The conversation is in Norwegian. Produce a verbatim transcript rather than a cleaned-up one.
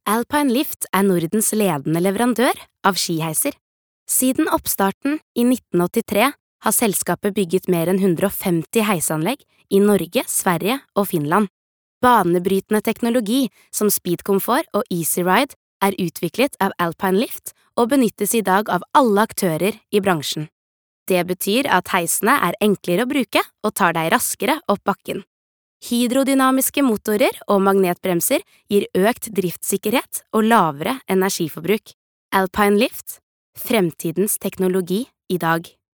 Alpine Lift er Nordens ledende leverandør av skiheiser. Siden oppstarten i nitten åttitre har selskapet bygget mer enn hundre og femti heisanlegg i Norge, Sverige og Finland. Banebrytende teknologi som Speedcomfort og EasyRide er utviklet av Alpine Lift og benyttes i dag av alle aktører i bransjen. Det betyr at heisene er enklere å bruke og tar deg raskere opp bakken. Hydrodynamiske motorer og magnetbremser gir økt driftssikkerhet og lavere energiforbruk. Alpine Lift, fremtidens teknologi i dag.